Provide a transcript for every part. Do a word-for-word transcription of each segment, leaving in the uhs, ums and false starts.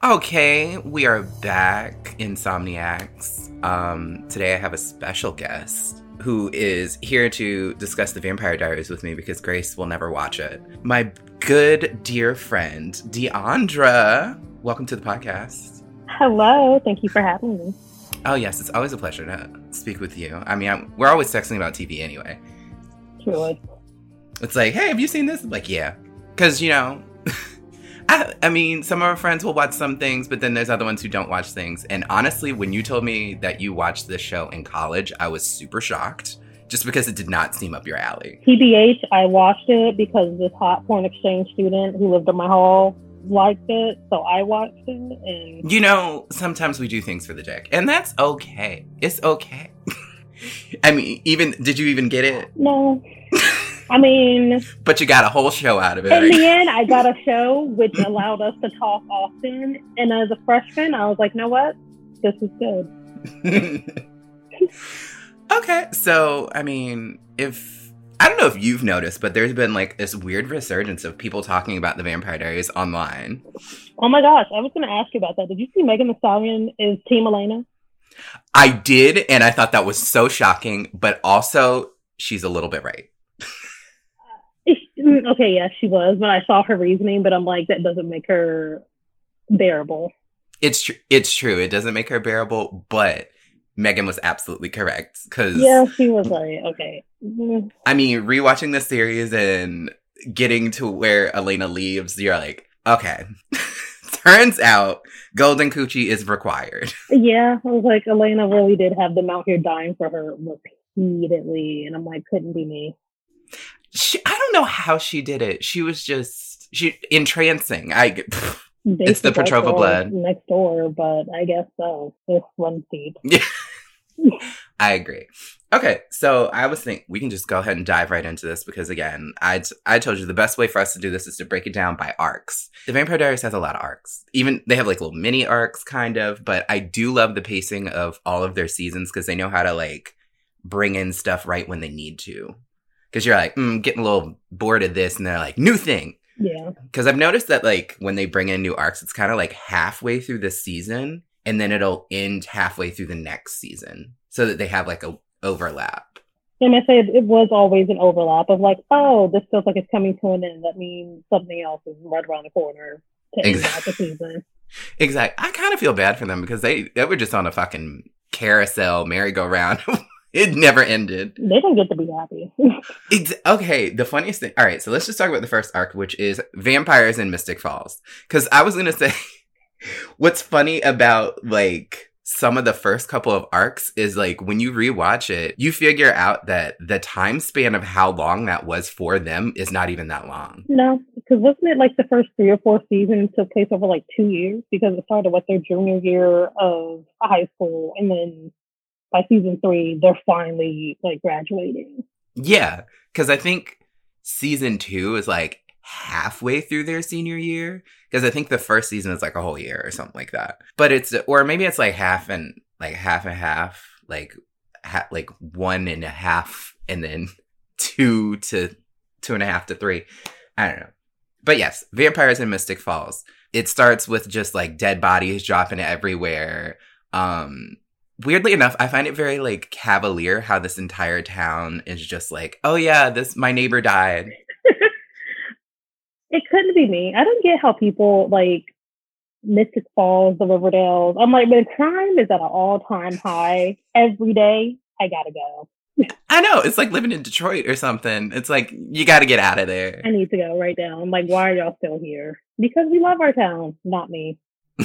Okay, we are back, Insomniacs. Um, today I have a special guest who is here to discuss The Vampire Diaries with me because Grace will never watch it. My good dear friend, Deandra. Welcome to the podcast. Hello, thank you for having me. Oh yes, it's always a pleasure to speak with you. I mean, I'm, we're always texting about T V anyway. Truly. It's like, hey, have you seen this? I'm like, yeah. Because, you know... I, I mean, some of our friends will watch some things, but then there's other ones who don't watch things. And honestly, when you told me that you watched this show in college, I was super shocked, just because it did not seem up your alley. T B H, I watched it because this hot porn exchange student who lived in my hall liked it, so I watched it. And you know, sometimes we do things for the dick, and that's okay. It's okay. I mean, even did you even get it? No. I mean... But you got a whole show out of it. In the end, I got a show which allowed us to talk often. And as a freshman, I was like, you know what? This is good. Okay. So, I mean, if... I don't know if you've noticed, but there's been like this weird resurgence of people talking about The Vampire Diaries online. Oh my gosh. I was going to ask you about that. Did you see Megan Thee Stallion is Team Elena? I did. And I thought that was so shocking. But also, she's a little bit right. Okay, yes, she was, but I saw her reasoning, but I'm like, that doesn't make her bearable. It's true. It's true. It doesn't make her bearable, but Megan was absolutely correct. Cause, yeah, she was like, okay. I mean, rewatching the series and getting to where Elena leaves, you're like, okay. Turns out Golden Coochie is required. Yeah, I was like, Elena really did have them out here dying for her repeatedly, and I'm like, couldn't be me. She, I don't know how she did it. She was just she entrancing. I pff, it's the Petrova blood next door, but I guess so. This one deep. Yeah, I agree. Okay, so I was thinking we can just go ahead and dive right into this because again, I I told you the best way for us to do this is to break it down by arcs. The Vampire Diaries has a lot of arcs. Even they have like little mini arcs, kind of. But I do love the pacing of all of their seasons because they know how to like bring in stuff right when they need to. Because you're like, mm, getting a little bored of this. And they're like, new thing. Yeah. Because I've noticed that, like, when they bring in new arcs, it's kind of like halfway through the season. And then it'll end halfway through the next season. So that they have, like, a overlap. And I say it was always an overlap of, like, oh, this feels like it's coming to an end. That means something else is right around the corner to end exactly. out the season. Exactly. I kind of feel bad for them because they, they were just on a fucking carousel, merry-go-round. It never ended. They don't get to be happy. Ex- okay, the funniest thing. All right, so let's just talk about the first arc, which is Vampires in Mystic Falls. Because I was going to say, what's funny about, like, some of the first couple of arcs is, like, when you rewatch it, you figure out that the time span of how long that was for them is not even that long. No, because wasn't it, like, the first three or four seasons took place over, like, two years? Because it started with their junior year of high school, and then... by season three, they're finally, like, graduating. Yeah, because I think season two is, like, halfway through their senior year. Because I think the first season is, like, a whole year or something like that. But it's, or maybe it's, like, half and, like, half and half. Like, ha- like one and a half, and then two to, two and a half to three. I don't know. But yes, Vampires in Mystic Falls. It starts with just, like, dead bodies dropping everywhere. Um... Weirdly enough, I find it very, like, cavalier how this entire town is just like, oh, yeah, this my neighbor died. It couldn't be me. I don't get how people, like, Mystic Falls, the Riverdales. I'm like, when crime is at an all-time high every day, I gotta go. I know. It's like living in Detroit or something. It's like, you gotta get out of there. I need to go right now. I'm like, why are y'all still here? Because we love our town, not me.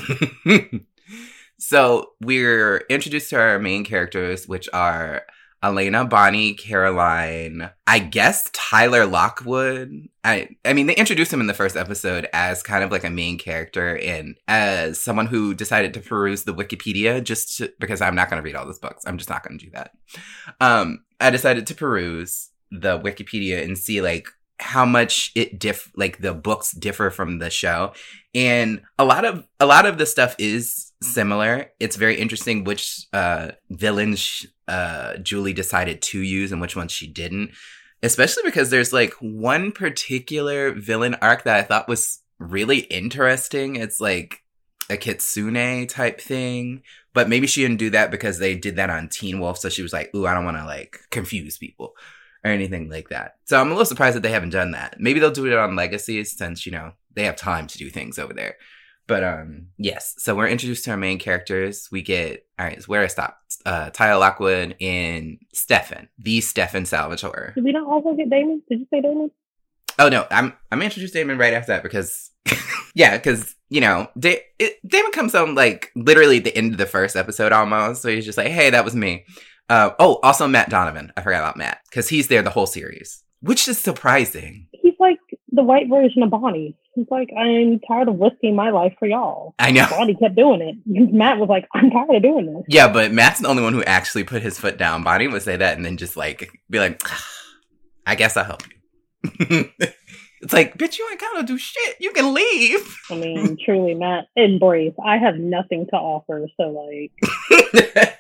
So we're introduced to our main characters, which are Elena, Bonnie, Caroline, I guess Tyler Lockwood. I I mean, they introduced him in the first episode as kind of like a main character and as someone who decided to peruse the Wikipedia just to, because I'm not going to read all those books. I'm just not going to do that. Um, I decided to peruse the Wikipedia and see like how much it diff like the books differ from the show. And a lot of a lot of the stuff is similar. It's very interesting which uh villains uh Julie decided to use and which ones she didn't. Especially because there's like one particular villain arc that I thought was really interesting. It's like a kitsune type thing. But maybe she didn't do that because they did that on Teen Wolf. So she was like, ooh, I don't want to like confuse people or anything like that. So I'm a little surprised that they haven't done that. Maybe they'll do it on Legacy since, you know, they have time to do things over there. But um, yes, so we're introduced to our main characters. We get, all right, where I stopped. Uh, Tyler Lockwood and Stefan, the Stefan Salvatore. Did we not also get Damon? Did you say Damon? Oh, no, I'm I'm introduced Damon right after that because, yeah, because, you know, da- it, Damon comes on like literally at the end of the first episode almost. So he's just like, hey, that was me. Uh, oh, also Matt Donovan. I forgot about Matt because he's there the whole series, which is surprising. He's like the white version of Bonnie. He's like, I'm tired of risking my life for y'all. I know. Bonnie kept doing it. Matt was like, I'm tired of doing this. Yeah, but Matt's the only one who actually put his foot down. Bonnie would say that and then just like be like, I guess I'll help you. It's like, bitch, you ain't gotta do shit. You can leave. I mean, truly, Matt, embrace. I have nothing to offer, so like.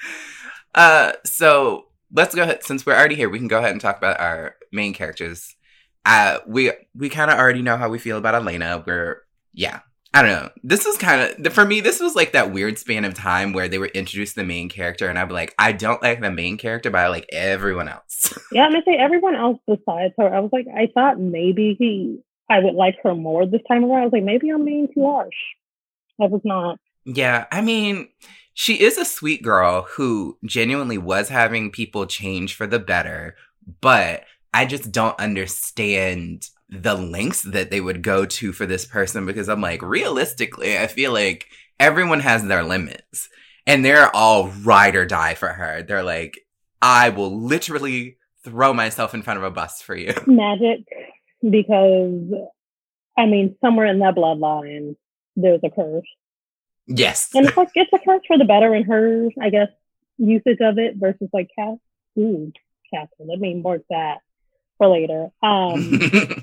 uh, so let's go ahead. Since we're already here, we can go ahead and talk about our main characters. Uh, we we kind of already know how we feel about Elena. We're, yeah, I don't know. This was kind of, for me, this was like that weird span of time where they were introduced to the main character, and I'd be like, I don't like the main character, but I like everyone else. Yeah, I'm gonna say everyone else besides her. I was like, I thought maybe he, I would like her more this time around. I was like, maybe I'm being too harsh. I was not. Yeah, I mean, she is a sweet girl who genuinely was having people change for the better, but I just don't understand the lengths that they would go to for this person because I'm like, realistically, I feel like everyone has their limits and they're all ride or die for her. They're like, I will literally throw myself in front of a bus for you. Magic, because, I mean, somewhere in that bloodline, there's a curse. Yes. And it's like, it's a curse for the better in her, I guess, usage of it versus like Cass. Ooh, Catherine, let me mark that for later. Um,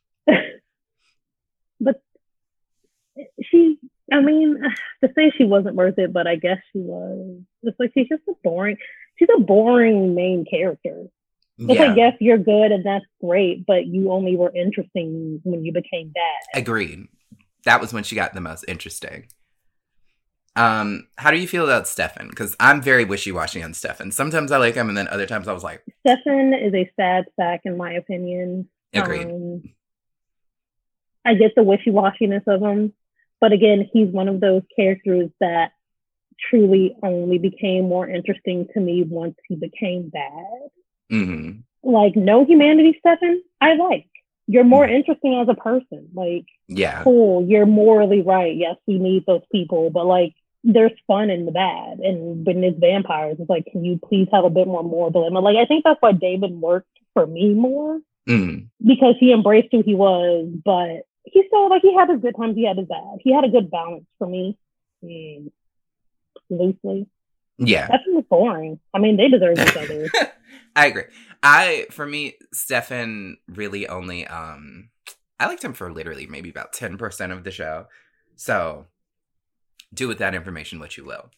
but she, I mean, to say she wasn't worth it, but I guess she was. It's like, she's just a boring, she's a boring main character. It's Yeah. like, yes, you're good and that's great, but you only were interesting when you became bad. Agreed. That was when she got the most interesting. Um, how do you feel about Stefan? Because I'm very wishy-washy on Stefan. Sometimes I like him, and then other times I was like... Stefan is a sad sack, in my opinion. Agreed. Um, I get the wishy-washiness of him, but again, he's one of those characters that truly only became more interesting to me once he became bad. Mm-hmm. Like, no humanity, Stefan, I like. You're more interesting as a person. Like, yeah, cool, you're morally right. Yes, we need those people, but like, there's fun in the bad. And when it's vampires, it's like, can you please have a bit more moral dilemma? Like, I think that's why David worked for me more, mm. because he embraced who he was, but he still, like, he had his good times, he had his bad. He had a good balance for me, mm. loosely. Yeah. That's just boring. I mean, they deserve each other. I agree. I, for me, Stefan really only, um, I liked him for literally maybe about ten percent of the show. So, do with that information what you will.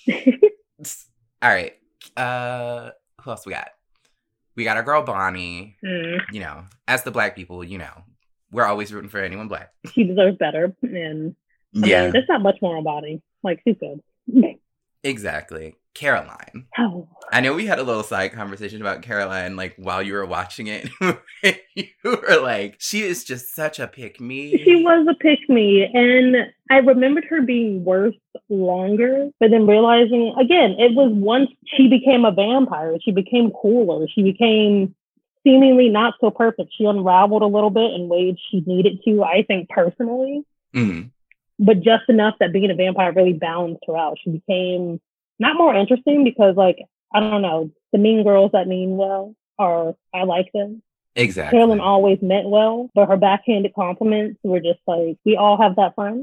All right. Uh, who else we got? We got our girl Bonnie. Mm. You know, as the black people, you know, we're always rooting for anyone black. She deserves better. And I yeah. mean, there's not much more on Bonnie. Like, she's good. Exactly. Caroline. Oh. I know we had a little side conversation about Caroline, like, while you were watching it. You were like, she is just such a pick-me. She was a pick-me, and I remembered her being worse longer, but then realizing, again, it was once she became a vampire, she became cooler, she became seemingly not so perfect. She unraveled a little bit in ways she needed to, I think, personally. Mm-hmm. But just enough that being a vampire really balanced her out. She became not more interesting because, like, I don't know, the mean girls that mean well are, I like them. Exactly. Carolyn always meant well, but her backhanded compliments were just like, we all have that friend.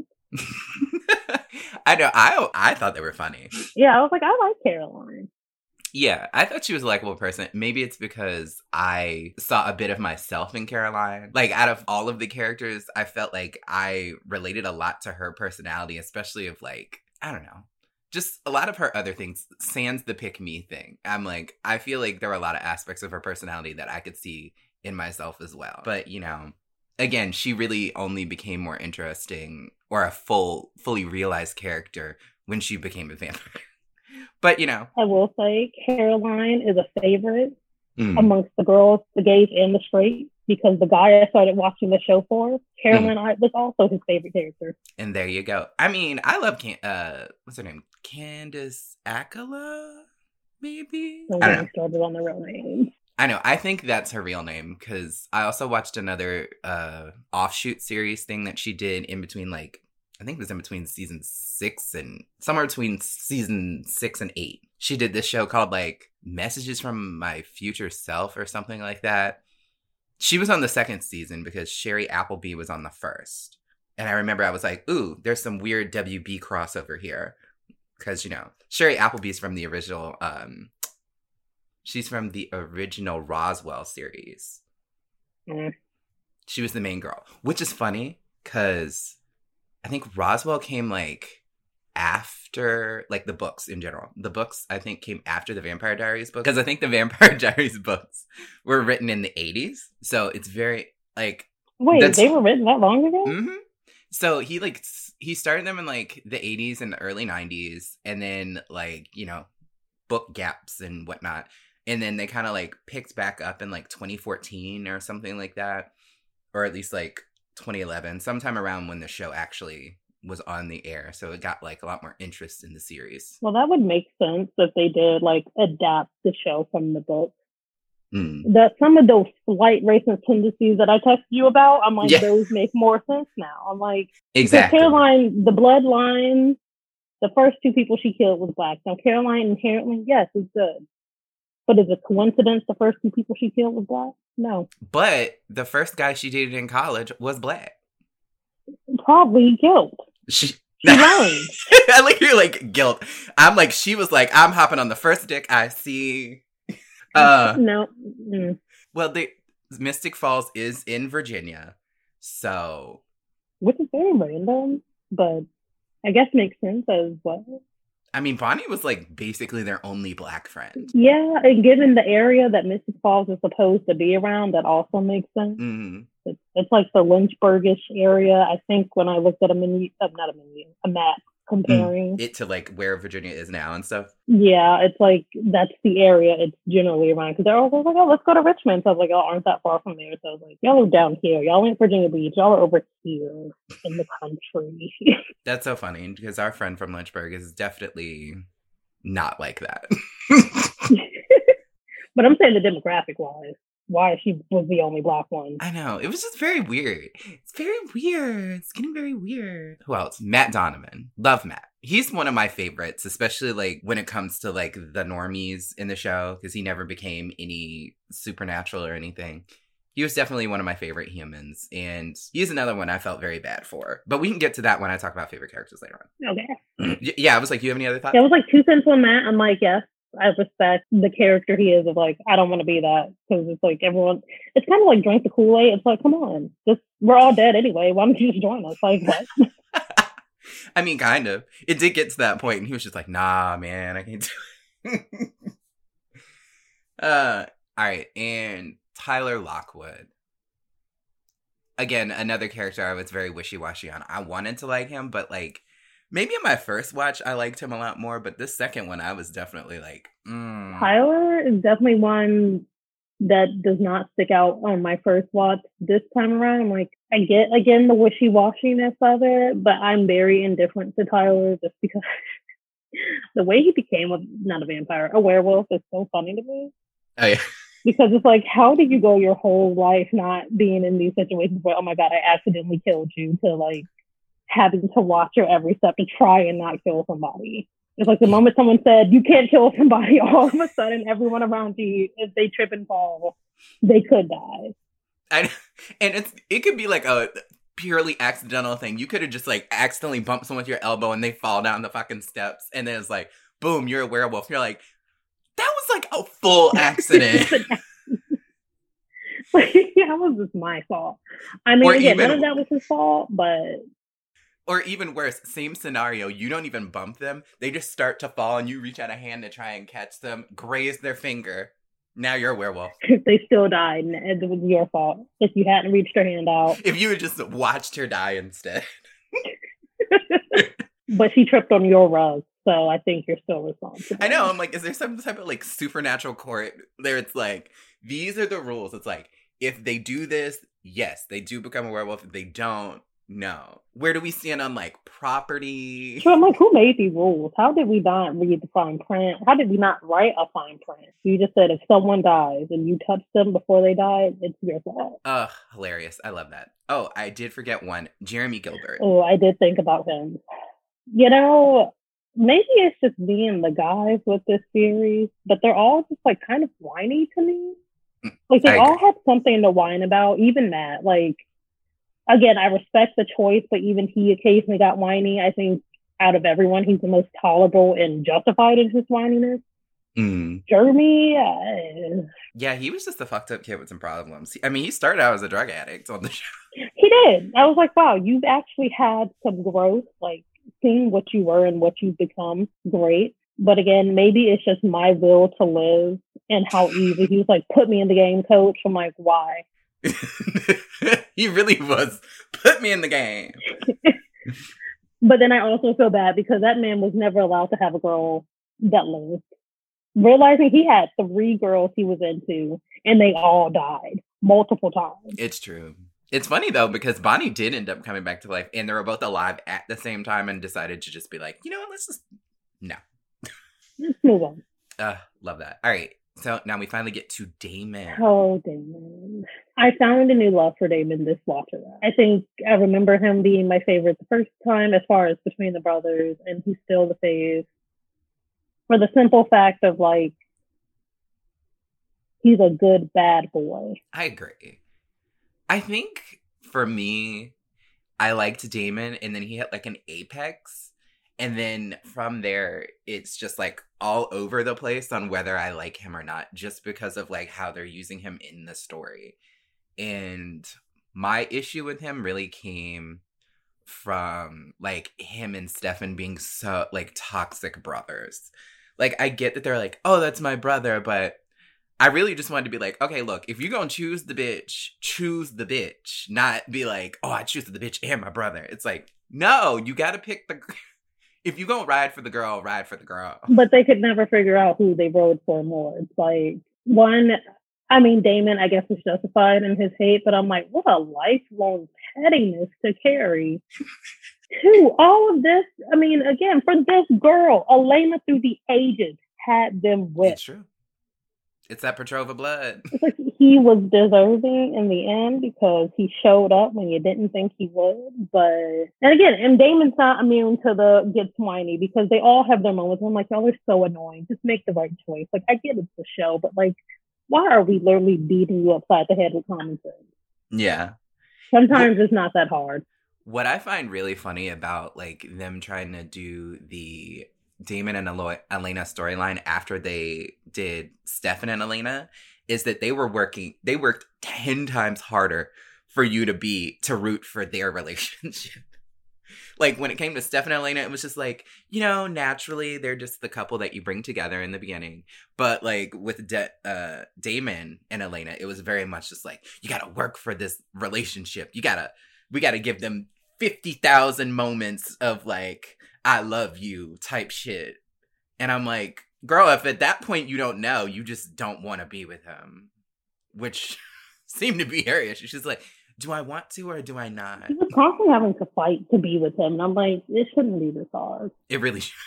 I know. I I thought they were funny. Yeah, I was like, I like Caroline. Yeah, I thought she was a likable person. Maybe it's because I saw a bit of myself in Caroline. Like, out of all of the characters, I felt like I related a lot to her personality, especially of, like, I don't know, just a lot of her other things, sans the pick-me thing. I'm like, I feel like there were a lot of aspects of her personality that I could see in myself as well. But, you know, again, she really only became more interesting or a full, fully realized character when she became a vampire. But, you know. I will say Caroline is a favorite mm. amongst the girls, the gays, and the straight, because the guy I started watching the show for, Caroline mm. was also his favorite character. And there you go. I mean, I love, Can- uh, what's her name? Candice Accola, maybe? Don't get me started on the real name. I know. I think that's her real name, because I also watched another uh, offshoot series thing that she did in between, like, I think it was in between season six and somewhere between season six and eight. She did this show called like Messages from My Future Self or something like that. She was on the second season because Sherry Appleby was on the first. And I remember I was like, ooh, there's some weird W B crossover here. Because, you know, Sherry Appleby's from the original, um, she's from the original Roswell series. Mm. She was the main girl, which is funny because I think Roswell came, like, after, like, the books in general. The books, I think, came after the Vampire Diaries book. Because I think the Vampire Diaries books were written in the eighties. So it's very, like... Wait, they were written that long ago? Mm-hmm. So he, like, he started them in, like, the eighties and the early nineties. And then, like, you know, book gaps and whatnot. And then they kind of, like, picked back up in, like, twenty fourteen or something like that. Or at least, like... twenty eleven, sometime around when the show actually was on the air. So it got like a lot more interest in the series. Well, that would make sense if they did like adapt the show from the book. Mm. That some of those slight racist tendencies that I texted you about, I'm like, yeah. those make more sense now. I'm like, exactly. Caroline, the bloodline, the first two people she killed was black. Now Caroline inherently, yes, is good. But is it coincidence the first two people she killed was black? No. But the first guy she dated in college was black. Probably guilt. She, she learned. I like you're like guilt. I'm like, she was like, I'm hopping on the first dick I see. Uh, no. Mm. Well, the Mystic Falls is in Virginia. So. Which is very random, but I guess makes sense as well. I mean, Bonnie was, like, basically their only black friend. Yeah, and given the area that Mystic Falls is supposed to be around, that also makes sense. Mm-hmm. It's, it's like the Lynchburgish area. I think when I looked at a menu, uh, not a menu, a map comparing. Mm. It to, like, where Virginia is now and stuff? Yeah, it's like, that's the area it's generally around. Because they're always like, oh, let's go to Richmond. So I was like, oh, aren't that far from there? So I was like, y'all are down here. Y'all ain't Virginia Beach. Y'all are over here in the country. That's so funny, because our friend from Lynchburg is definitely not like that. But I'm saying the demographic wise, why she was the only black one. I know. It was just very weird. It's very weird. It's getting very weird. Who else? Matt Donovan. Love Matt. He's one of my favorites, especially like when it comes to like the normies in the show, because he never became any supernatural or anything. He was definitely one of my favorite humans, and he's another one I felt very bad for. But we can get to that when I talk about favorite characters later on. Okay. Yeah, I was like, you have any other thoughts? Yeah, I was like two cents on Matt. I'm like, yes, I respect the character he is of like, I don't want to be that, because it's like everyone, it's kind of like drink the Kool-Aid. It's like, come on, just we're all dead anyway. Why don't you just join us? Like, what? I mean, kind of. It did get to that point, and he was just like, nah, man, I can't do it. uh, all right, and Tyler Lockwood. Again, another character I was very wishy-washy on. I wanted to like him, but like, maybe in my first watch, I liked him a lot more, but this second one, I was definitely like, mm. Tyler is definitely one that does not stick out on my first watch. This time around, I'm like, I get, again, the wishy-washiness of it, but I'm very indifferent to Tyler just because the way he became, a, not a vampire, a werewolf is so funny to me. Oh, yeah. Because it's like, how did you go your whole life not being in these situations where, oh my God, I accidentally killed you, to like having to watch your every step to try and not kill somebody? It's like the moment someone said, you can't kill somebody, all of a sudden everyone around you, if they trip and fall, they could die. I, and it's it could be like a purely accidental thing. You could have just like accidentally bumped someone with your elbow and they fall down the fucking steps, and then it's like, boom, you're a werewolf. You're like, that was like a full accident. Like, that was just my fault. I mean, yeah, none of that was his fault, but... Or even worse, same scenario, you don't even bump them. They just start to fall and you reach out a hand to try and catch them, graze their finger, Now you're a werewolf. They still died, and it was your fault if you hadn't reached your hand out. If you had just watched her die instead. But she tripped on your rug, so I think you're still responsible. I know. I'm like, is there some type of like supernatural court there? It's like, these are the rules. It's like, if they do this, yes, they do become a werewolf. If they don't, no. Where do we stand on like property? So I'm like, who made these rules? How did we not read the fine print? How did we not write a fine print? You just said if someone dies and you touch them before they died, it's your fault. Ugh, hilarious. I love that. Oh, I did forget one. Jeremy Gilbert. Oh, I did think about him. You know, maybe it's just me and the guys with this series, but they're all just like kind of whiny to me. Like they all have something to whine about, even Matt. Like, again, I respect the choice, but even he occasionally got whiny. I think out of everyone, he's the most tolerable and justified in his whininess. Mm. Jeremy, uh, yeah, he was just a fucked up kid with some problems. I mean, he started out as a drug addict on the show. He did. I was like, wow, you've actually had some growth, like seeing what you were and what you've become. Great. But again, maybe it's just my will to live and how easy. He was like, put me in the game, coach. I'm like, why? He really was. Put me in the game. But then I also feel bad because that man was never allowed to have a girl that lived. Realizing he had three girls he was into and they all died multiple times. It's true. It's funny though, because Bonnie did end up coming back to life and they were both alive at the same time and decided to just be like, you know what, let's just, no. Let's move on. Uh, love that. All right. So now we finally get to Damon. Oh, Damon. I found a new love for Damon this watch around. I think I remember him being my favorite the first time as far as between the brothers, and he's still the fave. For the simple fact of like, he's a good bad boy. I agree. I think for me, I liked Damon and then he had like an apex. And then from there, it's just like all over the place on whether I like him or not, just because of like how they're using him in the story. And my issue with him really came from like him and Stefan being so like toxic brothers. Like I get that they're like, oh, that's my brother, but I really just wanted to be like, okay, look, if you're going to choose the bitch, choose the bitch, not be like, oh, I choose the bitch and my brother. It's like, no, you got to pick the... If you go ride for the girl, ride for the girl. But they could never figure out who they rode for more. It's like, one, I mean, Damon, I guess, is justified in his hate, but I'm like, what a lifelong pettiness to carry. Two, all of this, I mean, again, for this girl, Elena through the ages had them whipped. It's true. It's that Petrova blood. It's like he was deserving in the end because he showed up when you didn't think he would. But, and again, and Damon's not immune to the get whiny because they all have their moments. I'm like, y'all are so annoying. Just make the right choice. Like, I get it's the show, but like, why are we literally beating you upside the head with common sense? Yeah. Sometimes what, it's not that hard. What I find really funny about like them trying to do the Damon and Elo- Elena storyline after they did Stefan and Elena is that they were working, they worked ten times harder for you to be, to root for their relationship. Like when it came to Stefan and Elena, it was just like, you know, naturally they're just the couple that you bring together in the beginning. But like with De- uh, Damon and Elena, it was very much just like, you got to work for this relationship. You got to, we got to give them fifty thousand moments of like, I love you type shit. And I'm like, girl, if at that point you don't know, you just don't want to be with him. Which seemed to be her issue. She's like, do I want to or do I not? She was constantly having to fight to be with him. And I'm like, it shouldn't be this hard. It really should.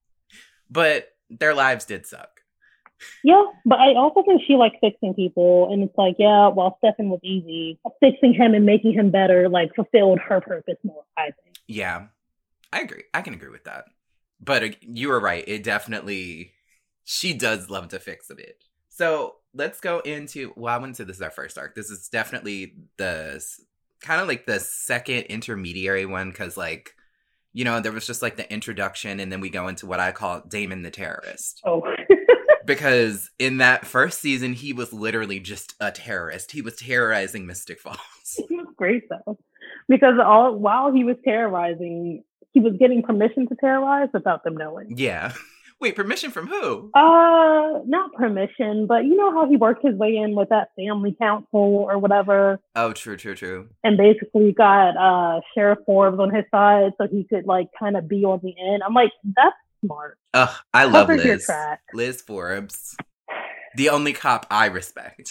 But their lives did suck. Yeah, but I also think she likes fixing people. And it's like, yeah, while Stefan was easy, fixing him and making him better, like, fulfilled her purpose more, I think. Yeah. I agree. I can agree with that. But uh, you were right. It definitely, she does love to fix a bit. So let's go into, well, I wouldn't say this is our first arc. This is definitely the, kind of like the second intermediary one. Because like, you know, there was just like the introduction and then we go into what I call Damon the terrorist. Oh. Because in that first season, he was literally just a terrorist. He was terrorizing Mystic Falls. He was great though. Because all while he was terrorizing, he was getting permission to terrorize without them knowing. Yeah. Wait, permission from who? Uh, not permission, but you know how he worked his way in with that family council or whatever. Oh, true, true, true. And basically got uh Sheriff Forbes on his side so he could like kind of be on the end. I'm like, that's smart. Ugh, I love Cover your Liz. tracks. Liz Forbes. The only cop I respect.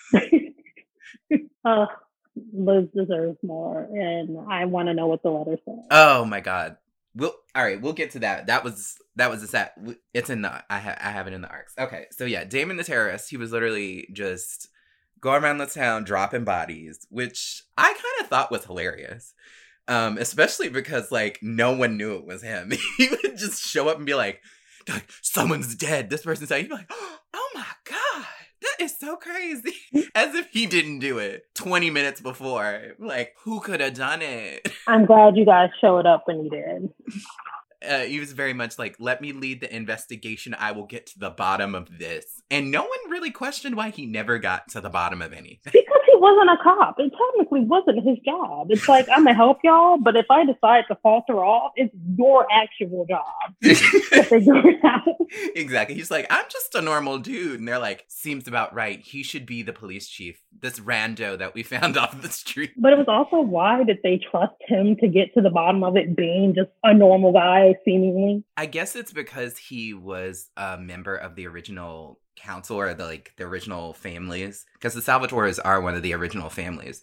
uh, Liz deserves more, and I want to know what the letter says. Oh my god. We'll all right. We'll get to that. That was that was a set. It's in the. I ha- I have it in the arcs. Okay, so yeah, Damon the terrorist. He was literally just going around the town dropping bodies, which I kind of thought was hilarious. Um, especially because like no one knew it was him. He would just show up and be like, like someone's dead. This person's dead. He'd be like, oh my god. That is so crazy. As if he didn't do it twenty minutes before. Like, who could have done it? I'm glad you guys showed up when you did. Uh, he was very much like, let me lead the investigation. I will get to the bottom of this. And no one really questioned why he never got to the bottom of anything. Because he wasn't a cop. It technically wasn't his job. It's like, I'm going to help y'all, but if I decide to falter off, it's your actual job to figure it out. Exactly. He's like, I'm just a normal dude. And they're like, seems about right. He should be the police chief. This rando that we found off the street. But it was also, why did they trust him to get to the bottom of it being just a normal guy, seemingly? I guess it's because he was a member of the original council or the like the original families. Because the Salvatores are one of the original families.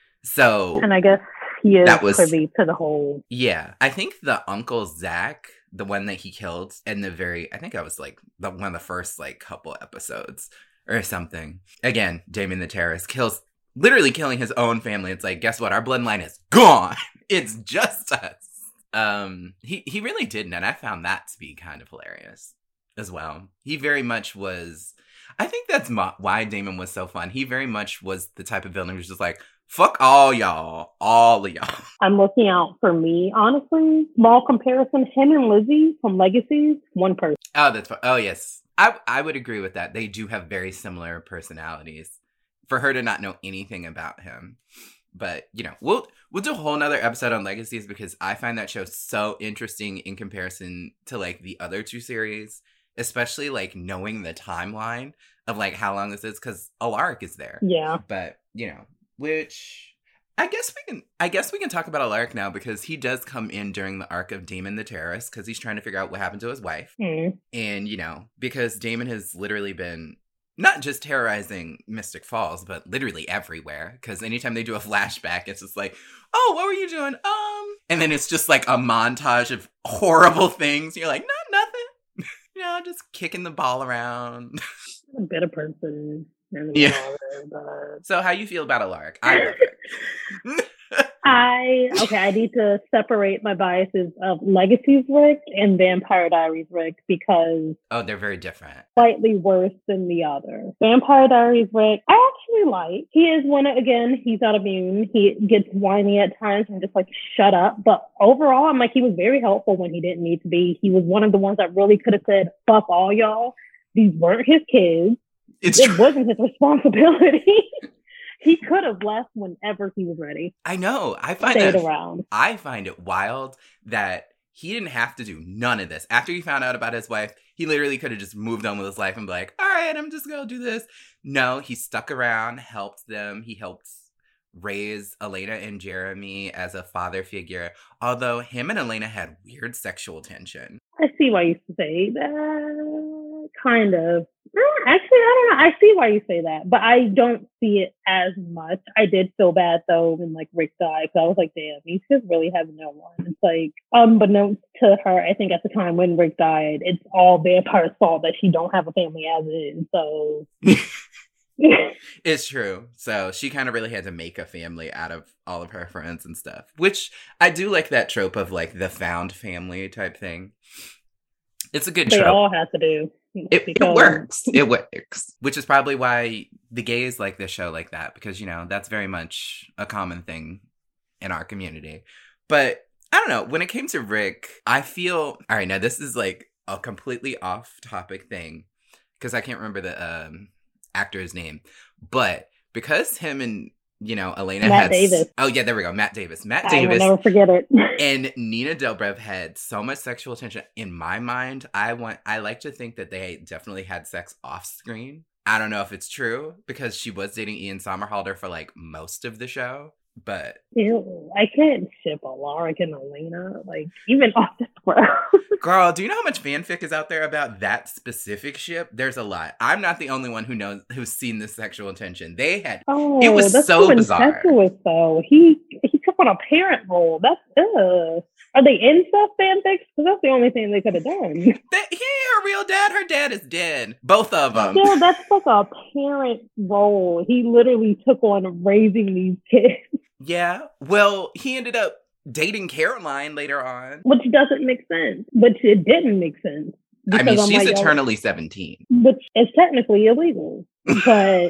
So and I guess he is that was, privy to the whole. Yeah. I think the Uncle Zach, the one that he killed in the very, I think that was like the one of the first like couple episodes or something. Again, Damon the terrorist kills, literally killing his own family. It's like, guess what? Our bloodline is gone. It's just us. Um, he, he really didn't. And I found that to be kind of hilarious as well. He very much was, I think that's mo- why Damon was so fun. He very much was the type of villain who was just like, fuck all y'all, all of y'all. I'm looking out for me, honestly. Small comparison, him and Lizzie from Legacies, one person. Oh, that's fun. Oh, yes. I I would agree with that. They do have very similar personalities. For her to not know anything about him. But, you know, we'll we'll do a whole nother episode on Legacies because I find that show so interesting in comparison to, like, the other two series. Especially, like, knowing the timeline of, like, how long this is. Because Alaric is there. Yeah. But, you know, which... I guess we can I guess we can talk about Alaric now because he does come in during the arc of Damon the Terrorist because he's trying to figure out what happened to his wife. Mm. And, you know, because Damon has literally been not just terrorizing Mystic Falls, but literally everywhere. Because anytime they do a flashback, it's just like, oh, what were you doing? Um, and then it's just like a montage of horrible things. You're like, not nothing. You know, just kicking the ball around. A better person. Yeah. Water, but... So how you feel about Alaric? I love it. I, okay, I need to separate my biases of Legacies Rick and Vampire Diaries Rick because... Oh, they're very different. Slightly worse than the other. Vampire Diaries Rick, I actually like. He is one, of, again, he's not immune. He gets whiny at times and just like, shut up. But overall, I'm like, he was very helpful when he didn't need to be. He was one of the ones that really could have said, fuck all y'all. These weren't his kids. It's it true. wasn't his responsibility. He could have left whenever he was ready. I know. I find Stayed it, around. I find it wild that he didn't have to do none of this. After he found out about his wife, he literally could have just moved on with his life and be like, all right, I'm just going to do this. No, he stuck around, helped them. He helped raise Elena and Jeremy as a father figure. Although him and Elena had weird sexual tension. I see why you say that. Kind of. Actually, I don't know. I see why you say that, but I don't see it as much. I did feel bad though when like Rick died because I was like, damn, he just really has no one. It's like unbeknownst to her, I think at the time when Rick died, it's all Vampire's fault that she don't have a family as is. So it's true. So she kind of really had to make a family out of all of her friends and stuff, which I do like that trope of like the found family type thing. It's a good they trope. They all have to do. It, it works. It works. Which is probably why the gays like this show like that, because, you know, that's very much a common thing in our community. But I don't know. When it came to Rick, I feel, all right, now this is like a completely off topic thing because I can't remember the um, actor's name. But because him and you know, Elena Matt had... Davis. Oh, yeah, there we go. Matt Davis. Matt I Davis. will never forget it. And Nina Dobrev had so much sexual tension. In my mind, I want I like to think that they definitely had sex off screen. I don't know if it's true because she was dating Ian Somerhalder for like most of the show. But ew, I can't ship Alaric and Elena, like even off the ground. Girl, do you know how much fanfic is out there about that specific ship? There's a lot. I'm not the only one who knows who's seen this sexual tension. They had oh, it was that's so so bizarre. incestuous, though. He he took on a parent role. That's uh. Are they incest fanfics? Because that's the only thing they could have done. That, he ain't her real dad. Her dad is dead. Both of them. Yeah, that's like a parent role. He literally took on raising these kids. Yeah. Well, he ended up dating Caroline later on. Which doesn't make sense. Which it didn't make sense. I mean, I'm she's like, eternally seventeen. Which is technically illegal. But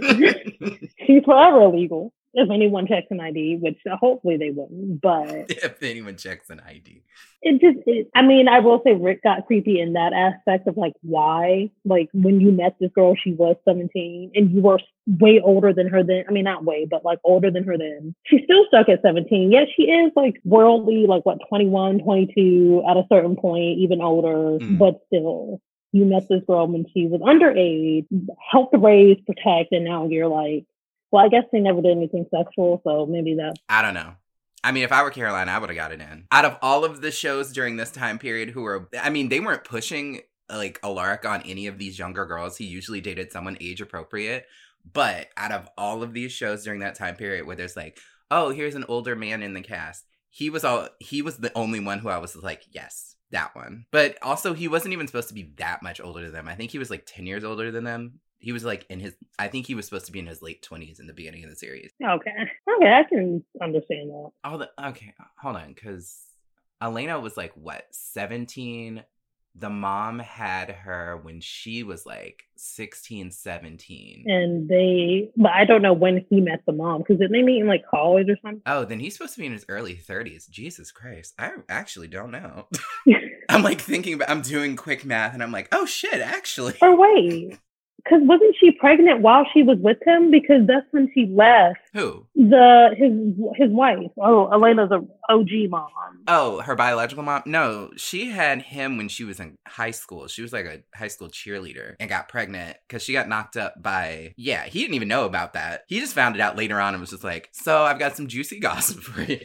she's forever illegal. If anyone checks an I D, which hopefully they wouldn't, but... If anyone checks an I D. It just, it, I mean, I will say Rick got creepy in that aspect of like, why? Like, when you met this girl, she was seventeen, and you were way older than her then. I mean, not way, but like older than her then. She's still stuck at seventeen. Yes, she is like worldly, like what, twenty-one, twenty-two at a certain point, even older, mm. but still. You met this girl when she was underage, helped raise, protect, and now you're like, well, I guess they never did anything sexual, so maybe that. I don't know. I mean, if I were Caroline, I would have got it in. Out of all of the shows during this time period who were, I mean, they weren't pushing, like, Alaric on any of these younger girls. He usually dated someone age appropriate. But out of all of these shows during that time period where there's like, oh, here's an older man in the cast, he was all, he was the only one who I was like, yes, that one. But also, he wasn't even supposed to be that much older than them. I think he was like ten years older than them. He was like in his, I think he was supposed to be in his late twenties in the beginning of the series. Okay. Okay, I can understand that. All the, okay, hold on, because Elena was like, what, seventeen? The mom had her when she was like sixteen, seventeen. And they, but I don't know when he met the mom, because didn't they meet in like college or something? Oh, then he's supposed to be in his early thirties. Jesus Christ. I actually don't know. I'm like thinking about, I'm doing quick math and I'm like, oh shit, actually. Or wait. Because wasn't she pregnant while she was with him? Because that's when she left. Who? The his his wife. Oh, Elena's a O G mom. Oh, her biological mom? No, she had him when she was in high school. She was like a high school cheerleader and got pregnant because she got knocked up by... Yeah, he didn't even know about that. He just found it out later on and was just like, so I've got some juicy gossip for you.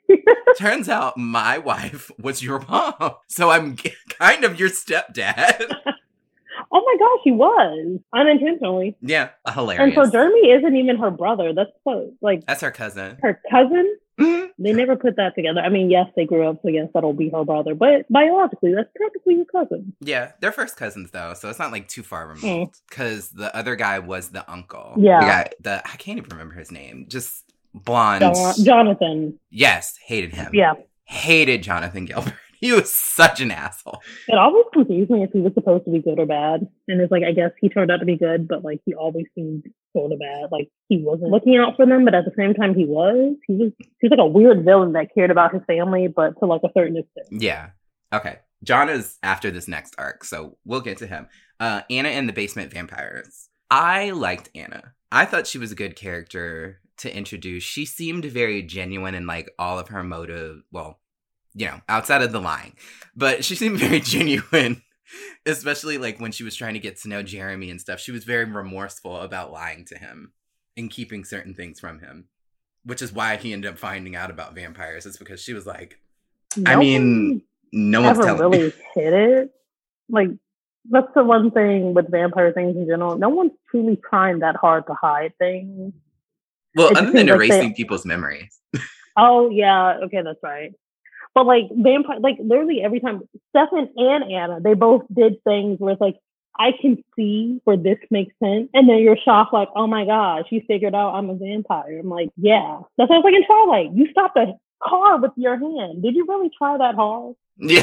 Turns out my wife was your mom. So I'm kind of your stepdad. Oh my gosh, he was unintentionally. Yeah, hilarious. And so Jeremy isn't even her brother. That's what, like, that's her cousin. Her cousin. Mm-hmm. They never put that together. I mean, yes, they grew up, so yes, that'll be her brother. But biologically, that's technically your cousin. Yeah, they're first cousins though, so it's not like too far removed. Because mm. the other guy was the uncle. Yeah, the, guy, the I can't even remember his name. Just blonde. John- Jonathan. Yes, hated him. Yeah, hated Jonathan Gilbert. He was such an asshole. It always confused me if he was supposed to be good or bad. And it's like, I guess he turned out to be good, but like he always seemed sort of bad. Like he wasn't looking out for them, but at the same time he was. He was he was like a weird villain that cared about his family, but to like a certain extent. Yeah. Okay. John is after this next arc, so we'll get to him. Uh, Anna and the Basement Vampires. I liked Anna. I thought she was a good character to introduce. She seemed very genuine in like all of her motive. Well, you know, outside of the lying. But she seemed very genuine, especially like when she was trying to get to know Jeremy and stuff. She was very remorseful about lying to him and keeping certain things from him, which is why he ended up finding out about vampires. It's because she was like, no I mean, no one's telling really me. Hit it. Like, that's the one thing with vampire things in general. No one's truly trying that hard to hide things. Well, it other than erasing like they... people's memories. Oh, yeah. Okay, that's right. But like vampire, like literally every time Stefan and Anna, they both did things where it's like, I can see where this makes sense. And then you're shocked, like, oh my gosh, you figured out I'm a vampire. I'm like, yeah. That's what I was like in Twilight. You stopped a car with your hand. Did you really try that hard? Yeah.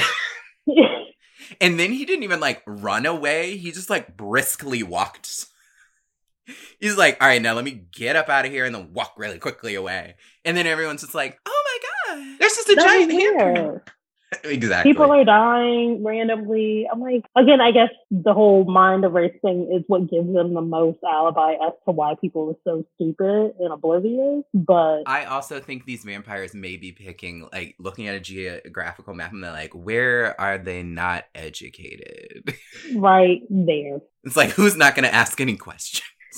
And then he didn't even like run away. He just like briskly walked. He's like, all right, now let me get up out of here and then walk really quickly away. And then everyone's just like, oh my God, there's just a that giant handprint. Exactly. People are dying randomly. I'm like, again, I guess the whole mind erase thing is what gives them the most alibi as to why people are so stupid and oblivious. But I also think these vampires may be picking, like, looking at a geographical map and they're like, where are they not educated? Right there. It's like, who's not going to ask any questions?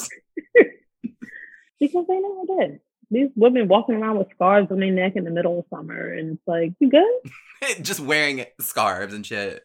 Because they never did. These women walking around with scarves on their neck in the middle of summer, and it's like, you good? Just wearing scarves and shit.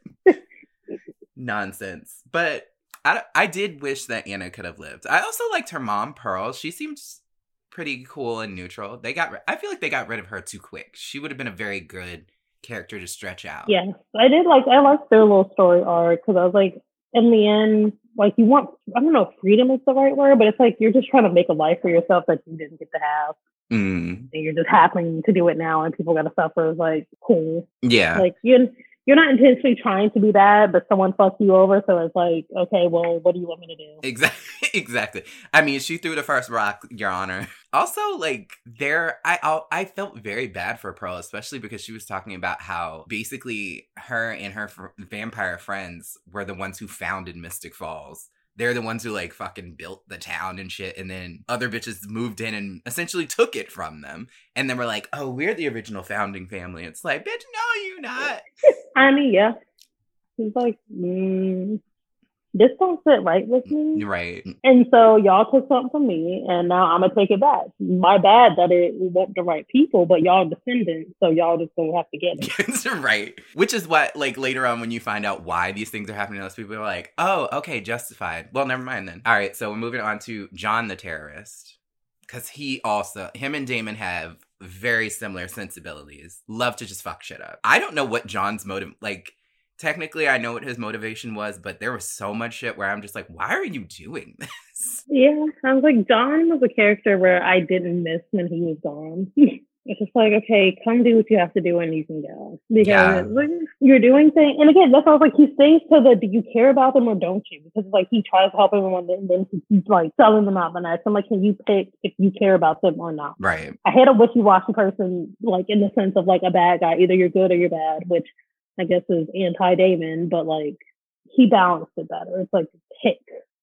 Nonsense. But I, I did wish that Anna could have lived. I also liked her mom, Pearl. She seems pretty cool and neutral. They got. I feel like they got rid of her too quick. She would have been a very good character to stretch out. Yes, I did like. I liked their little story arc because I was like, in the end, like you want. I don't know if freedom is the right word, but it's like you're just trying to make a life for yourself that you didn't get to have. Mm. And you're just happening to do it now, and people got to suffer. It's like, cool. Yeah. Like you. You're not intentionally trying to be bad, but someone fucks you over, so it's like, okay, well, what do you want me to do? Exactly. Exactly. I mean, she threw the first rock, Your Honor. Also, like, there, I I felt very bad for Pearl, especially because she was talking about how basically her and her fr- vampire friends were the ones who founded Mystic Falls. They're the ones who, like, fucking built the town and shit, and then other bitches moved in and essentially took it from them. And then we're like, oh, we're the original founding family. It's like, bitch, no, you not. I mean, yeah. He's like, mm, this don't sit right with me. Right. And so y'all took something from me, and now I'm going to take it back. My bad that it wasn't the right people, but y'all descendants, so y'all just going to have to get it. Right. Which is what, like, later on when you find out why these things are happening to those people, are like, oh, okay, justified. Well, never mind then. All right, so we're moving on to John the terrorist. Because he also, him and Damon have very similar sensibilities. Love to just fuck shit up. I don't know what John's motive, like, technically I know what his motivation was, but there was so much shit where I'm just like, why are you doing this? Yeah, I was like, John was a character where I didn't miss when he was gone. It's just like, okay, come do what you have to do and you can go. Because Yeah. like, you're doing things. And again, that's why I was like, he stays to the, do you care about them or don't you? Because like, he tries to help everyone and then he's like selling them out the next. I'm like, can you pick if you care about them or not? Right. I hate a wishy-washy person, like in the sense of like a bad guy. Either you're good or you're bad, which I guess is anti-Damon, but like, he balanced it better. It's like, pick.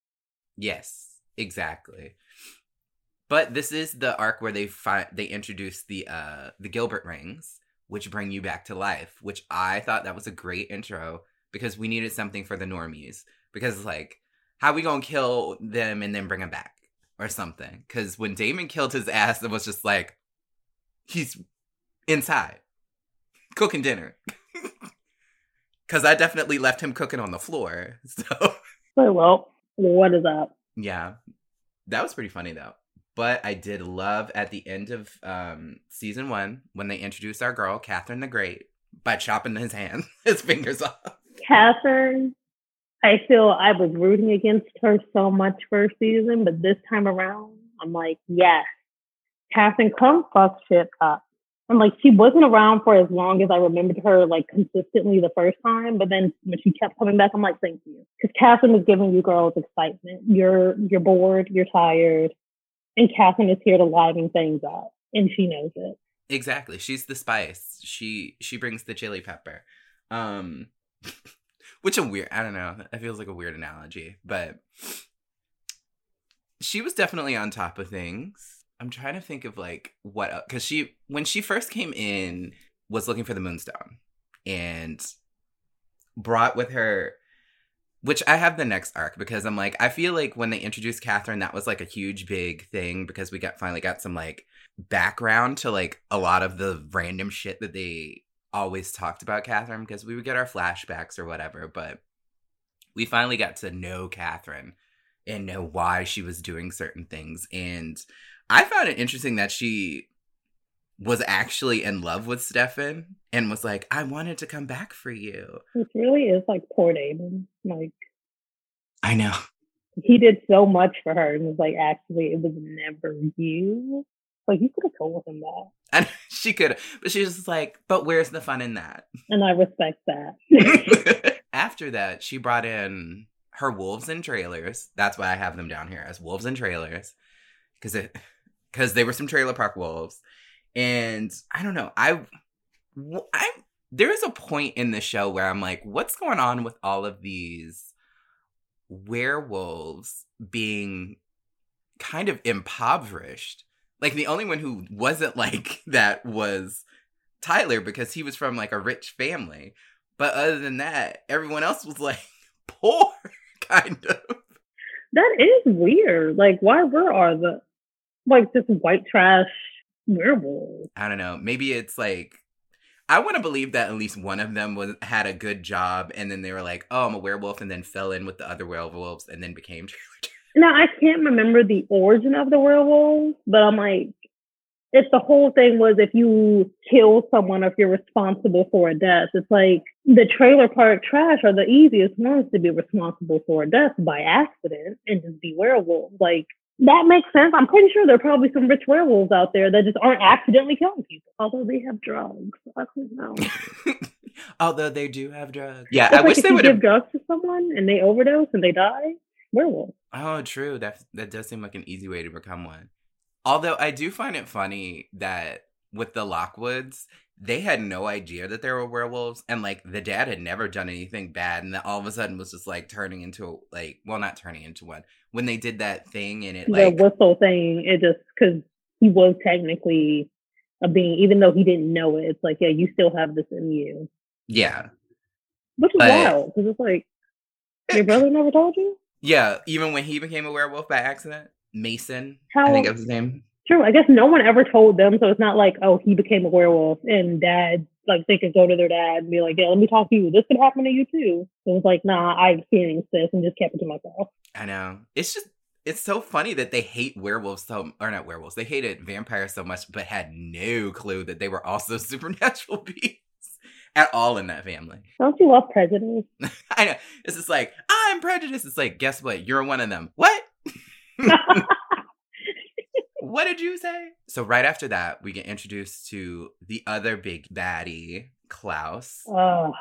Yes, exactly. But this is the arc where they find they introduce the uh the Gilbert rings, which bring you back to life, which I thought that was a great intro because we needed something for the normies. Because like, how we gonna kill them and then bring them back or something? Because when Damon killed his ass, it was just like he's inside cooking dinner. Because I definitely left him cooking on the floor. So, So well, what is up? Yeah, that was pretty funny though. But I did love at the end of um, season one when they introduced our girl, Catherine the Great, by chopping his hand, his fingers off. Catherine, I feel I was rooting against her so much first season, but this time around, I'm like, yes, Catherine, come fuck shit up. And like, she wasn't around for as long as I remembered her, like consistently the first time. But then when she kept coming back, I'm like, thank you, because Catherine was giving you girls excitement. You're you're bored, you're tired. And Catherine is here to liven things up, and she knows it. Exactly. She's the spice. She she brings the chili pepper. Um, which a weird, I don't know. It feels like a weird analogy, but she was definitely on top of things. I'm trying to think of like what, because she, when she first came in, was looking for the Moonstone and brought with her, which I have the next arc because I'm like, I feel like when they introduced Catherine, that was like a huge big thing because we got finally got some like background to like a lot of the random shit that they always talked about Catherine, because we would get our flashbacks or whatever, but we finally got to know Catherine and know why she was doing certain things. And I found it interesting that she was actually in love with Stefan and was like, I wanted to come back for you. It really is like poor Damon. Like, I know. He did so much for her and was like, actually, it was never you. Like, you could have told him that. And she could, but she was just like, but where's the fun in that? And I respect that. After that, she brought in her wolves and trailers. That's why I have them down here as wolves and trailers. Because it, because they were some trailer park wolves. And I don't know, I, I there is a point in the show where I'm like, what's going on with all of these werewolves being kind of impoverished? Like, the only one who wasn't like that was Tyler, because he was from like a rich family. But other than that, everyone else was like poor, kind of. That is weird. Like, why were are the like this white trash werewolves? I don't know. Maybe it's like, I want to believe that at least one of them was had a good job, and then they were like, "Oh, I'm a werewolf," and then fell in with the other werewolves, and then became. Now, I can't remember the origin of the werewolves, but I'm like, if the whole thing was if you kill someone, if you're responsible for a death, it's like the trailer park trash are the easiest ones to be responsible for a death by accident and just be werewolves. Like, that makes sense. I'm pretty sure there are probably some rich werewolves out there that just aren't accidentally killing people, although they have drugs. I don't know. Although they do have drugs. Yeah, it's I like wish if they you would give have. drugs to someone and they overdose and they die, werewolf. Oh, true. That that does seem like an easy way to become one. Although I do find it funny that with the Lockwoods, they had no idea that there were werewolves, and like the dad had never done anything bad, and then all of a sudden was just like turning into like, well, not turning into one. When they did that thing and it like the whistle thing, it just because he was technically a being, even though he didn't know it. It's like, yeah, you still have this in you. Yeah, which is but, wild because it's like your brother never told you. Yeah, even when he became a werewolf by accident, Mason, How, I think that was his name. True, I guess no one ever told them, so it's not like, oh, he became a werewolf and dad, like they could go to their dad and be like, yeah, let me talk to you. This could happen to you too. So it's like, nah, I experienced this and just kept it to myself. I know. It's just, it's so funny that they hate werewolves so, or not werewolves, they hated vampires so much, but had no clue that they were also supernatural beings at all in that family. Don't you love prejudice? I know. It's just like, I'm prejudiced. It's like, guess what? You're one of them. What? What did you say? So right after that, we get introduced to the other big baddie, Klaus. Oh,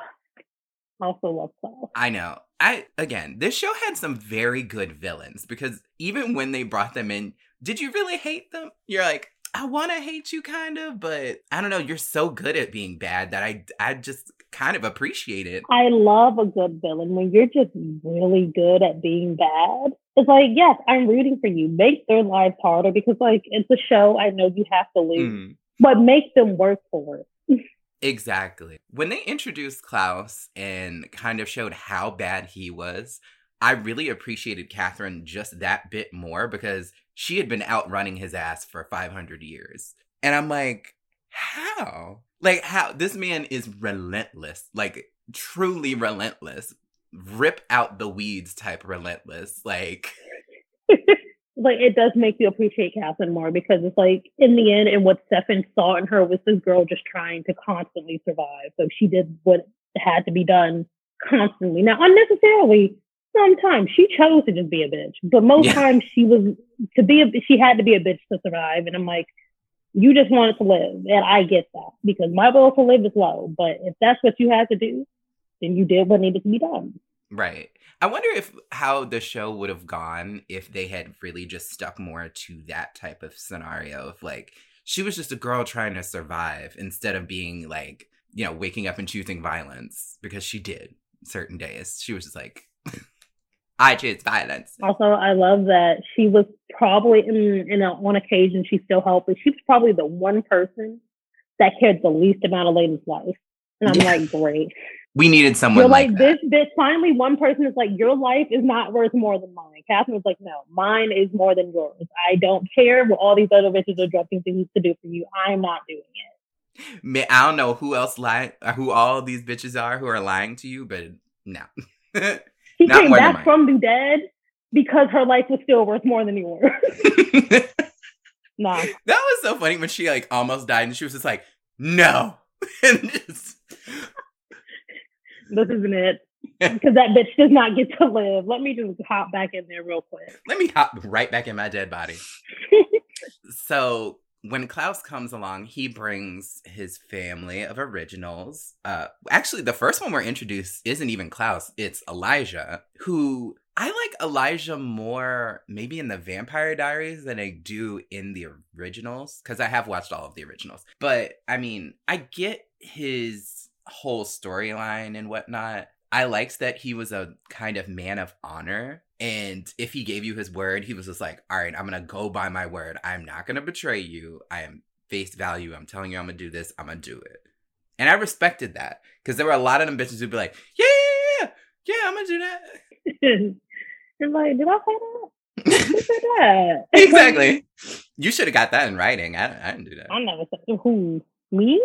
I also love Klaus. I know. I again, this show had some very good villains, because even when they brought them in, did you really hate them? You're like, I want to hate you kind of, but I don't know. You're so good at being bad that I, I just kind of appreciate it. I love a good villain. When you're just really good at being bad, it's like, yes, I'm rooting for you. Make their lives harder because, like, it's a show. I know you have to lose, mm. but make them work for it. Exactly. When they introduced Klaus and kind of showed how bad he was, I really appreciated Catherine just that bit more, because she had been outrunning his ass for five hundred years. And I'm like, how? Like, how? This man is relentless. Like, truly relentless. Rip out the weeds type relentless. Like... Like, it does make you appreciate Catherine more, because it's like, in the end, and what Stefan saw in her was this girl just trying to constantly survive. So she did what had to be done constantly. Now, unnecessarily, sometimes she chose to just be a bitch, but most yeah. times she was to be a, she had to be a bitch to survive. And I'm like, you just wanted to live, and I get that, because my will to live is low. But if that's what you had to do, then you did what needed to be done. Right. I wonder if how the show would have gone if they had really just stuck more to that type of scenario of like, she was just a girl trying to survive instead of being like, you know, waking up and choosing violence, because she did certain days. She was just like, I choose violence. Also, I love that she was probably in, in a, on occasion she still helped, but she was probably the one person that cared the least amount of Layden's life. And I'm yeah. like, great. We needed someone You're like, like that. this. This finally, one person is like, your life is not worth more than mine. Catherine was like, no, mine is more than yours. I don't care what all these other bitches are dropping things to do for you. I'm not doing it. Man, I don't know who else lie, who all these bitches are who are lying to you, but no. She not came back from the dead because her life was still worth more than yours. Nah. That was so funny when she like almost died and she was just like, no. And just... This isn't it. Because that bitch does not get to live. Let me just hop back in there real quick. Let me hop right back in my dead body. So when Klaus comes along, he brings his family of originals. Uh, actually, the first one we're introduced isn't even Klaus. It's Elijah, who I like Elijah more maybe in the Vampire Diaries than I do in the originals, because I have watched all of the originals. But, I mean, I get his whole storyline and whatnot. I liked that he was a kind of man of honor. And if he gave you his word, he was just like, all right, I'm going to go by my word. I'm not going to betray you. I am face value. I'm telling you I'm going to do this. I'm going to do it. And I respected that. Because there were a lot of them bitches who'd be like, yeah, yeah, yeah, yeah, I'm going to do that. And like, did I say that? Who said that? Exactly. You should have got that in writing. I, I didn't do that. I never said, who? Me?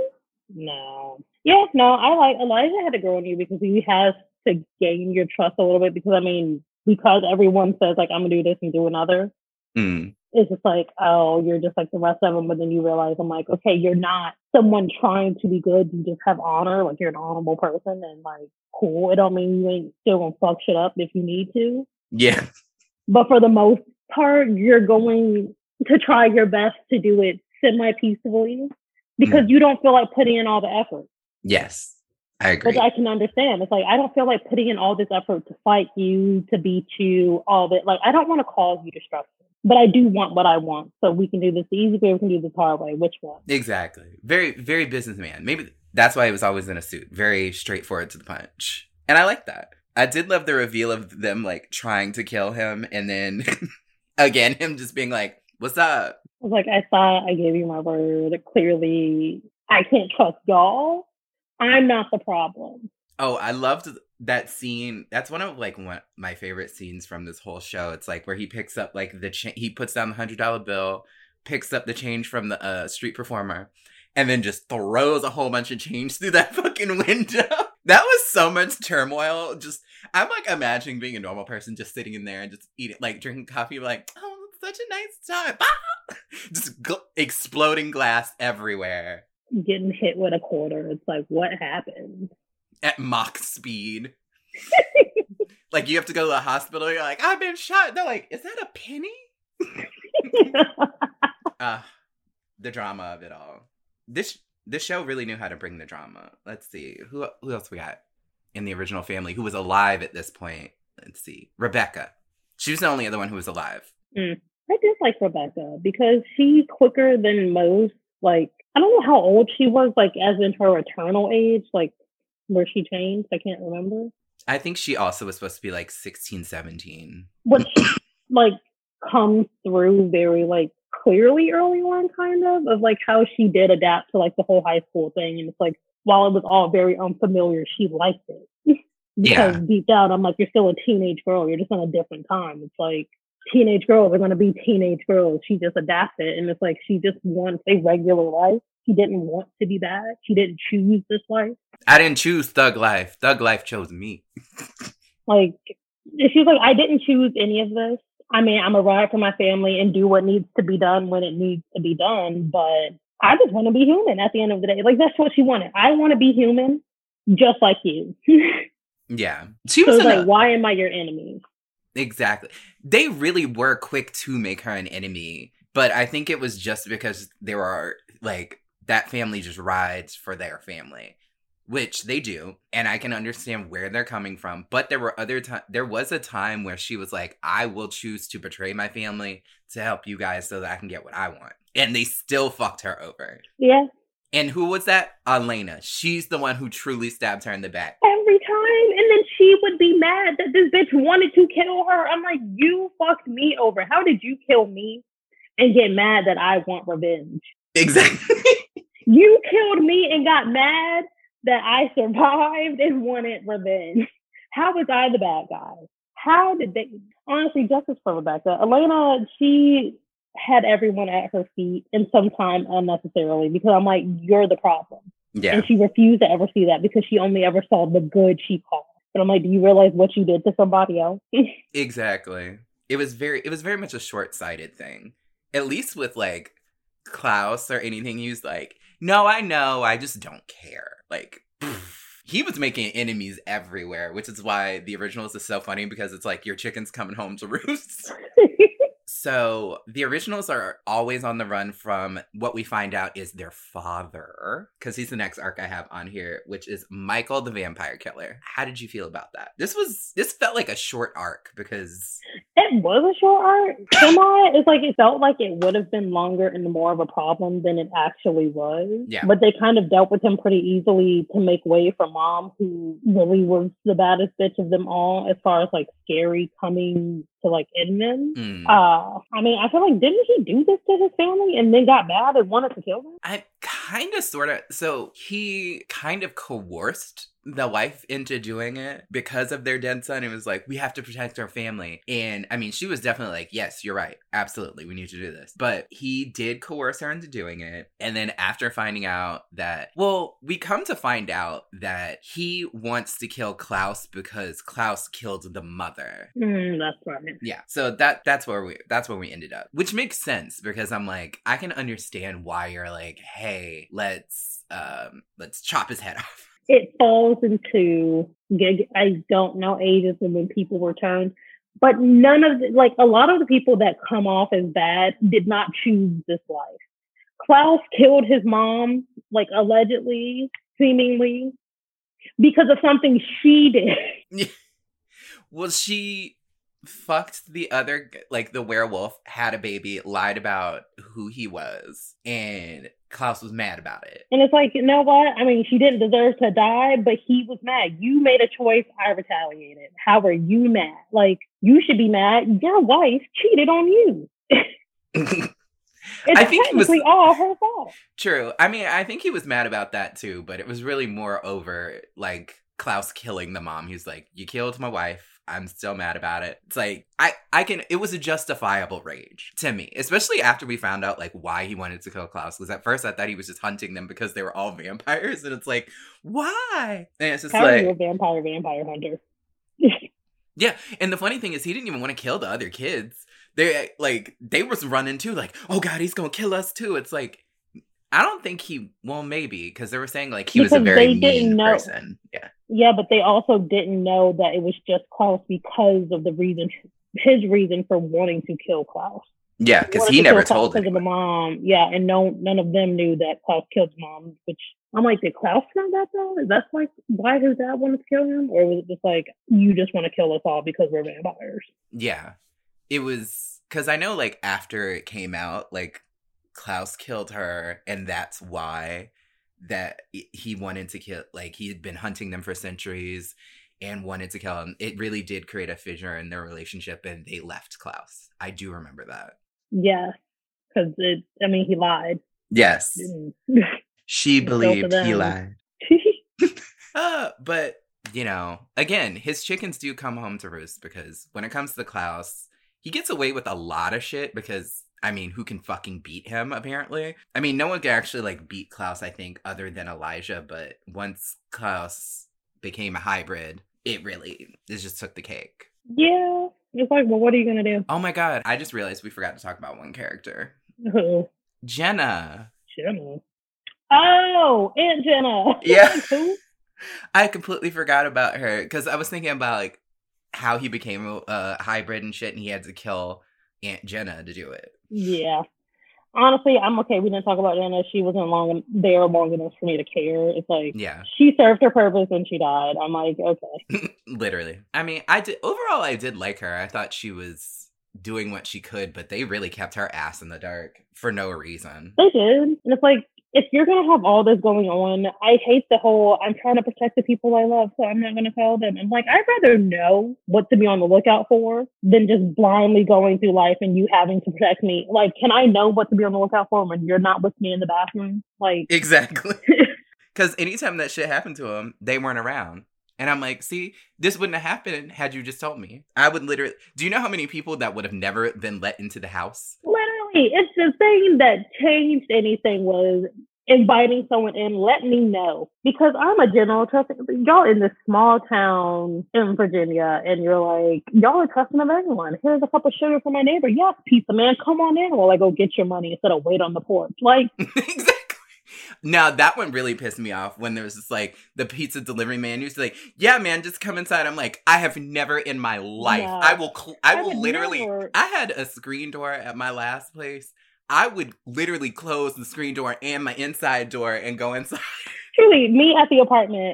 No. Yeah, no, I like, Elijah had to grow on you because he has to gain your trust a little bit because, I mean, because everyone says, like, I'm going to do this and do another, mm. it's just like, oh, you're just like the rest of them. But then you realize, I'm like, okay, you're not someone trying to be good. You just have honor. Like, you're an honorable person and, like, cool. It don't mean you ain't still going to fuck shit up if you need to. Yeah. But for the most part, you're going to try your best to do it semi-peacefully because mm. you don't feel like putting in all the effort. Yes, I agree. Which I can understand. It's like, I don't feel like putting in all this effort to fight you, to beat you, all that. Like, I don't want to cause you destruction, but I do want what I want. So we can do this the easy way, we can do this hard way. Which one? Exactly. Very, very businessman. Maybe that's why he was always in a suit. Very straightforward to the punch. And I like that. I did love the reveal of them, like, trying to kill him. And then, again, him just being like, what's up? I was like, I thought I gave you my word. Clearly, I can't trust y'all. I'm not the problem. Oh, I loved that scene. That's one of, like, one my favorite scenes from this whole show. It's, like, where he picks up, like, the cha- he puts down the one hundred dollar bill, picks up the change from the uh, street performer, and then just throws a whole bunch of change through that fucking window. That was so much turmoil. Just, I'm, like, imagining being a normal person just sitting in there and just eating, like, drinking coffee, like, oh, it's such a nice time. Ah! Just gl- exploding glass everywhere. Getting hit with a quarter. It's like, what happened? At Mach speed. Like, you have to go to the hospital. You're like, I've been shot. They're like, is that a penny? uh, the drama of it all. This this show really knew how to bring the drama. Let's see. Who, who else we got in the original family who was alive at this point? Let's see. Rebecca. She was the only other one who was alive. Mm. I did like Rebecca because she's quicker than most. Like, I don't know how old she was, like, as in her eternal age, like, where she changed. I can't remember. I think she also was supposed to be, like, sixteen, seventeen. Which, like, comes through very, like, clearly early on, kind of, of, like, how she did adapt to, like, the whole high school thing. And it's like, while it was all very unfamiliar, she liked it. Because yeah. deep down, I'm like, you're still a teenage girl. You're just in a different time. It's like, teenage girls are going to be teenage girls. She just adapted. And it's like, she just wants a regular life. She didn't want to be bad. She didn't choose this life. I didn't choose thug life. Thug life chose me. Like, she's like, I didn't choose any of this. I mean, I'm a ride for my family and do what needs to be done when it needs to be done. But I just want to be human at the end of the day. Like, that's what she wanted. I want to be human just like you. Yeah. She was so like, a- why am I your enemy? Exactly. They really were quick to make her an enemy. But I think it was just because there are, like, that family just rides for their family, which they do. And I can understand where they're coming from. But there were other times, there was a time where she was like, I will choose to betray my family to help you guys so that I can get what I want. And they still fucked her over. Yeah. And who was that? Elena. She's the one who truly stabbed her in the back. Every time. And then she would be mad that this bitch wanted to kill her. I'm like, you fucked me over. How did you kill me and get mad that I want revenge? Exactly. You killed me and got mad that I survived and wanted revenge. How was I the bad guy? How did they... Honestly, justice for Rebecca. Elena, she had everyone at her feet and sometimes unnecessarily because I'm like, you're the problem. Yeah. And she refused to ever see that because she only ever saw the good she caused. But I'm like, do you realize what you did to somebody else? Exactly. It was very, it was very much a short-sighted thing. At least with, like, Klaus or anything, he was like, no, I know, I just don't care. Like, he was making enemies everywhere, which is why the originals is so funny because it's like your chicken's coming home to roost. So the originals are always on the run from what we find out is their father, because he's the next arc I have on here, which is Michael the Vampire Killer. How did you feel about that? This was this felt like a short arc because It was a short arc. Semi, it's like it felt like it would have been longer and more of a problem than it actually was. Yeah. But they kind of dealt with him pretty easily to make way for Mom, who really was the baddest bitch of them all as far as like scary coming to like end them. Mm. Uh, I mean, I feel like didn't he do this to his family and then got mad and wanted to kill them? I kind of sort of, so he kind of coerced the wife into doing it because of their dead son. It was like, we have to protect our family. And I mean, she was definitely like, yes, you're right. Absolutely. We need to do this. But he did coerce her into doing it. And then after finding out that, well, we come to find out that he wants to kill Klaus because Klaus killed the mother. Mm, that's right. Yeah. So that that's where we that's where we ended up. Which makes sense because I'm like, I can understand why you're like, hey, let's um let's chop his head off. It falls into, I don't know ages and when people return, but none of the, like a lot of the people that come off as bad did not choose this life. Klaus killed his mom, like allegedly, seemingly, because of something she did. Well, she fucked the other, like the werewolf, had a baby, lied about who he was, and Klaus was mad about it. And it's like, you know what? I mean, she didn't deserve to die, but he was mad. You made a choice. I retaliated. How are you mad? Like, you should be mad. Your wife cheated on you. It's I think technically it was all her fault. True. I mean, I think he was mad about that too, but it was really more over like Klaus killing the mom. He's like, you killed my wife. I'm still mad about it. It's like, I, I can, it was a justifiable rage to me, especially after we found out like why he wanted to kill Klaus. Because at first I thought he was just hunting them because they were all vampires. And it's like, why? And it's just How like, are you a vampire vampire hunter? yeah. And the funny thing is he didn't even want to kill the other kids. They like, they was running too like, oh God, he's going to kill us too. It's like, I don't think he, well, maybe, because they were saying, like, he because was a very they mean know. person. Yeah. Yeah, but they also didn't know that it was just Klaus because of the reason, his reason for wanting to kill Klaus. Yeah, because he, he never told because of the mom. Yeah, and no, none of them knew that Klaus killed his mom, which I'm like, did Klaus know that though? Is that like why his dad wanted to kill him? Or was it just like, you just want to kill us all because we're vampires? Yeah. It was, because I know, like, after it came out, like, Klaus killed her, and that's why that he wanted to kill, like, he had been hunting them for centuries and wanted to kill him. It really did create a fissure in their relationship, and they left Klaus. I do remember that. Yes, because it, I mean, he lied. Yes. She believed he lied. uh, but, you know, again, his chickens do come home to roost, because when it comes to Klaus, he gets away with a lot of shit because, I mean, who can fucking beat him, apparently? I mean, no one can actually, like, beat Klaus, I think, other than Elijah, but once Klaus became a hybrid, it really, it just took the cake. Yeah. It's like, well, what are you going to do? Oh my God. I just realized we forgot to talk about one character. Who? Jenna. Jenna. Oh, Aunt Jenna. Yeah. Who? I completely forgot about her, because I was thinking about, like, how he became a uh, hybrid and shit, and he had to kill Aunt Jenna to do it. Yeah. Honestly, I'm okay. We didn't talk about Jenna. She wasn't long there long enough for me to care. It's like, yeah, she served her purpose and she died. I'm like, okay. Literally. I mean, I did overall. I did like her. I thought she was doing what she could, but they really kept her ass in the dark for no reason. They did, and it's like, if you're going to have all this going on, I hate the whole, I'm trying to protect the people I love, so I'm not going to tell them. I'm like, I'd rather know what to be on the lookout for than just blindly going through life and you having to protect me. Like, can I know what to be on the lookout for when you're not with me in the bathroom? Like, exactly. Because anytime that shit happened to them, they weren't around. And I'm like, see, this wouldn't have happened had you just told me. I would literally, do you know how many people that would have never been let into the house? Literally, it's the thing that changed anything was inviting someone in, let me know. Because I'm a general trust. Y'all in this small town in Virginia, and you're like, y'all are trusting of everyone. Here's a cup of sugar for my neighbor. Yes, pizza man, come on in while I go get your money instead of wait on the porch. Like, exactly. Now, that one really pissed me off when there was just like the pizza delivery man. He was like, yeah, man, just come inside. I'm like, I have never in my life. No, I will, cl- I, I will literally, never. I had a screen door at my last place. I would literally close the screen door and my inside door and go inside. Truly, me at the apartment,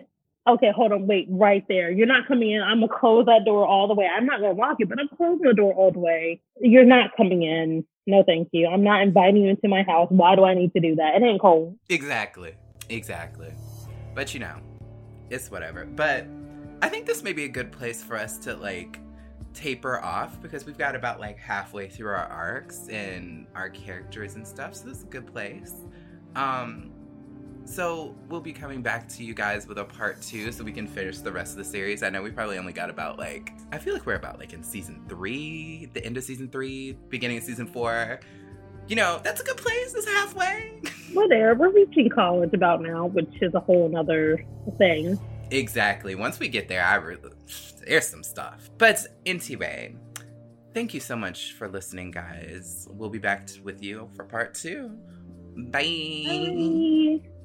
Okay, hold on, wait, right there. You're not coming in. I'm gonna close that door all the way. I'm not gonna lock it, but I'm closing the door all the way. You're not coming in. No, thank you. I'm not inviting you into my house. Why do I need to do that? It ain't cold. Exactly. Exactly. But you know, it's whatever. But I think this may be a good place for us to like taper off because we've got about like halfway through our arcs and our characters and stuff. So this is a good place. Um, so we'll be coming back to you guys with a part two so we can finish the rest of the series. I know we probably only got about like, I feel like we're about like in season three, the end of season three, beginning of season four. You know, that's a good place. It's halfway. We're there. We're reaching college about now, which is a whole other thing. Exactly. Once we get there, I really, there's some stuff. But anyway, thank you so much for listening, guys. We'll be back with you for part two. Bye. Bye.